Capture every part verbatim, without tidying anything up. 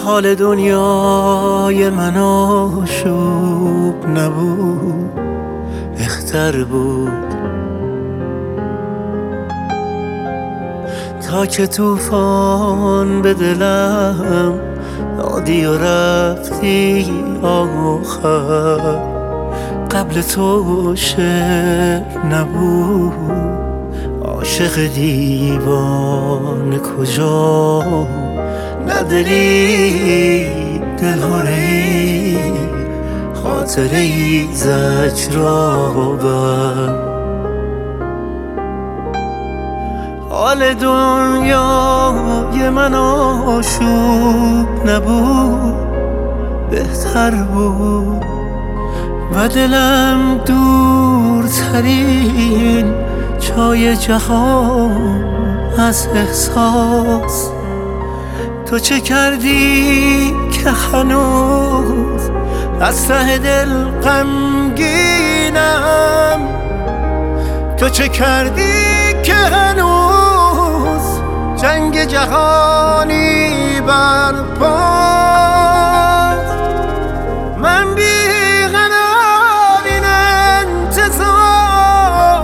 حال دنیای من آشوب نبود، بهتر بود تا که طوفان به دلم دادی و رفتی آخر. قبل تو شعر نبود، عاشق دیوانه کجا، نداری دلهایی خاطره ای زجرآور. حال دنیای من آشوب نبود، بهتر بود و دلم دورترین جای جهان از احساس. تو چه کردی که هنوز از ته دل غمگینم؟ تو چه کردی که هنوز جنگ جهانی برپاست؟ من بی‌قرار این انتظار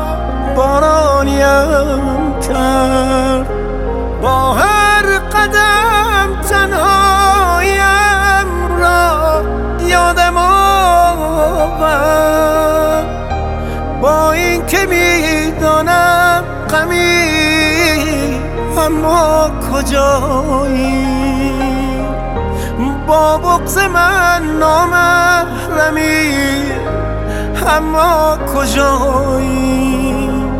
بارانیم کرد، با هر قدم تنهایم را یادم آورد. با این که میدانم غمی اما کجایی، با بغض من نامحرمی اما کجایی.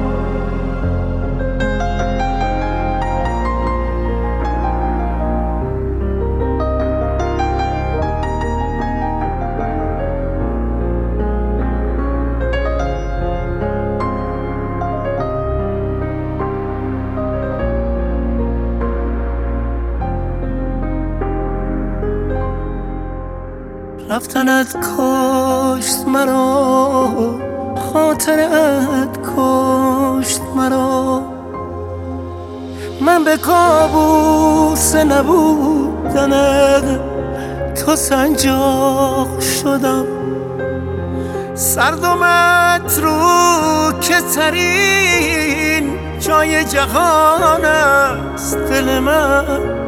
رفتنت کشت مرا، خاطرت کشت مرا. من به کابوس نبودنت تو سنجاق شدم. سرد و متروکه ترین جای جهان است دل من،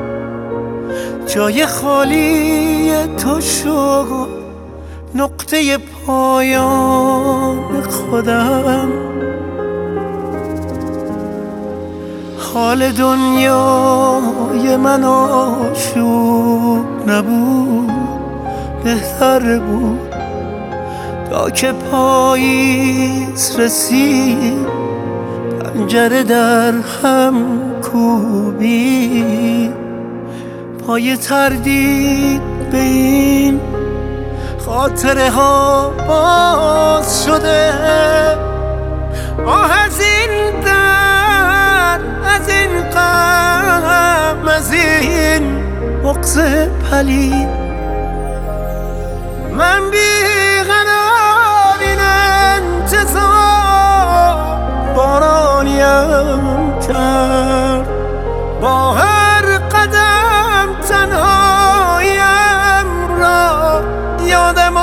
جای خالی تو شد نقطه پایان خودم. حال دنیای من آشوب نبود، بهتر بود تا که پاییز رسید پنجره در هم کوبید. پای تردید به این خاطره ها باز شده. آه از این درد، از این غم، از این بغض پلید. من بی‌قرار این انتظار بارانیم کرد، با هر قدم تنهایم را یادم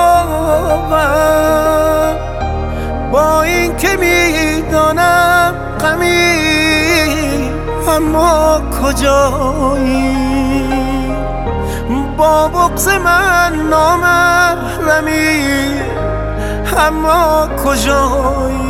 آورد. با این که میدانم غمی اما کجایی، با بغض من نامحرمی اما کجایی.